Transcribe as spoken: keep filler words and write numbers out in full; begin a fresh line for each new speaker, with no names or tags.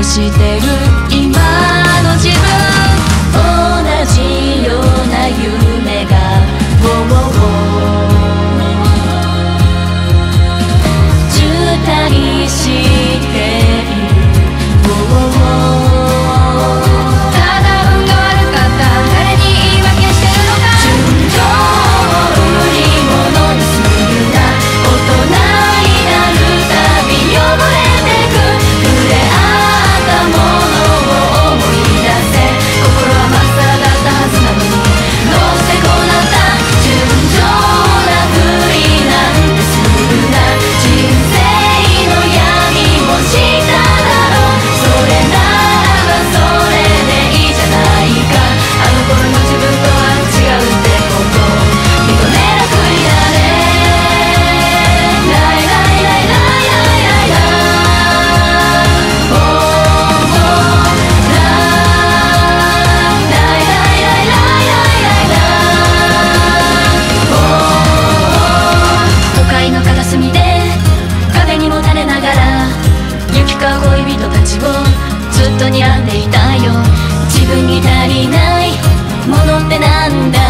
してる今の自分、同じような夢がウォウォウ渋滞しているウォウォウ、ただ運が悪かった誰に言い訳してるのか、純情を売り物にするな、大人になるたび汚れてく、触れ合ったものを思い出せ、心はまっさらだったはずなのにどうしてこうなった、純情なふりなんてするな、人生の闇もしただろう、それならばそれでいいじゃないか、あの頃の自分とは違うってこと認めなふりだね、ライライライライライライラおーライライライライライライライラおー都会の片隅で壁にもたれながら行き交う恋人たちをずっと睨んでいたよ、自分に足りないものってなんだ